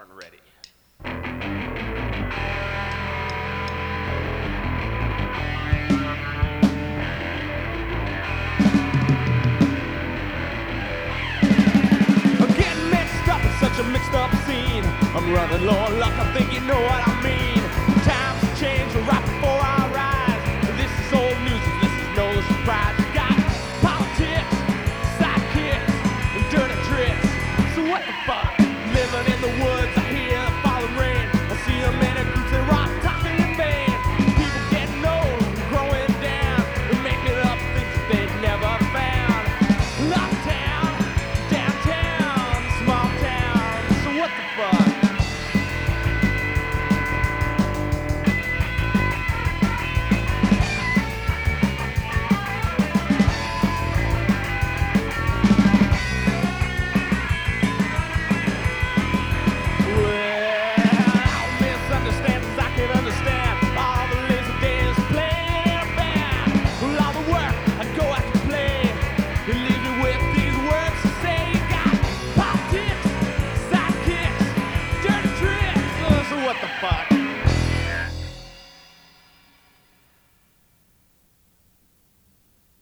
ready. I'm getting mixed up in such a mixed up scene. I'm running low on luck, I think you know what I mean.